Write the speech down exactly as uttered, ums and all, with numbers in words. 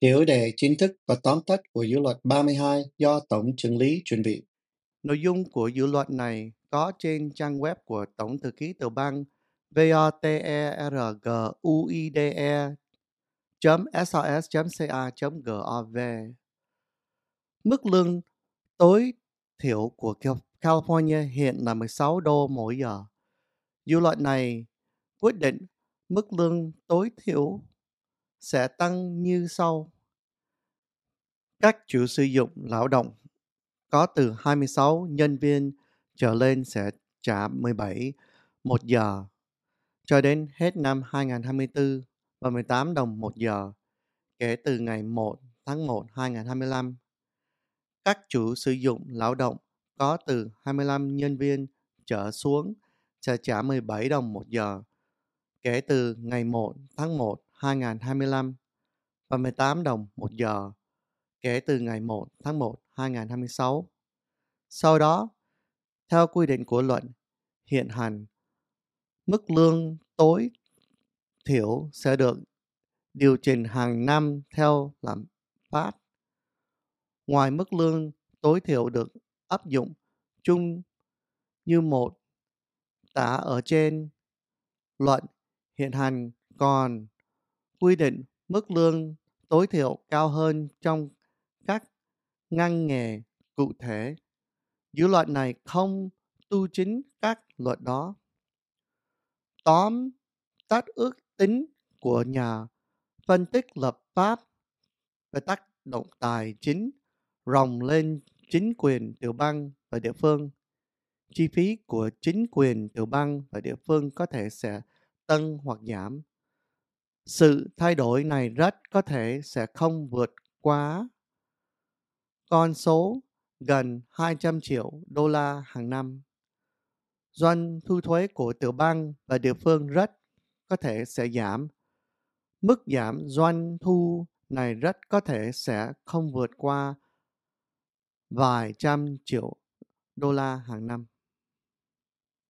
Tiểu đề chính thức và tóm tắt của dự luật ba mươi hai do Tổng chưởng lý chuẩn bị. Nội dung của dự luật này có trên trang web của Tổng thư ký tiểu bang voterguide chấm sos chấm ca chấm gov. Mức lương tối thiểu của California hiện là mười sáu đô mỗi giờ. Dự luật này quyết định mức lương tối thiểu sẽ tăng như sau. Các chủ sử dụng lao động có từ hai mươi sáu nhân viên trở lên sẽ trả mười bảy một giờ cho đến hết năm hai nghìn không trăm hai mươi tư và mười tám đồng một giờ kể từ ngày một tháng một năm hai nghìn không trăm hai mươi lăm. Các chủ sử dụng lao động có từ hai mươi lăm nhân viên trở xuống sẽ trả mười bảy đồng một giờ kể từ ngày một tháng một năm hai nghìn không trăm hai mươi lăm và mười tám đồng một giờ kể từ ngày một tháng một năm hai nghìn không trăm hai mươi sáu. Sau đó, theo quy định của luật hiện hành, mức lương tối thiểu sẽ được điều chỉnh hàng năm theo lạm phát. Ngoài mức lương tối thiểu được áp dụng chung như một tả ở trên, luật hiện hành còn quy định mức lương tối thiểu cao hơn trong các ngành nghề cụ thể. Dự luật này không tu chính các luật đó. Tóm tắt ước tính của nhà phân tích lập pháp về tác động tài chính ròng lên chính quyền tiểu bang và địa phương. Chi phí của chính quyền tiểu bang và địa phương có thể sẽ tăng hoặc giảm. Sự thay đổi này rất có thể sẽ không vượt quá con số gần hai trăm triệu đô la hàng năm. Doanh thu thuế của tiểu bang và địa phương rất có thể sẽ giảm. Mức giảm doanh thu này rất có thể sẽ không vượt qua vài trăm triệu đô la hàng năm.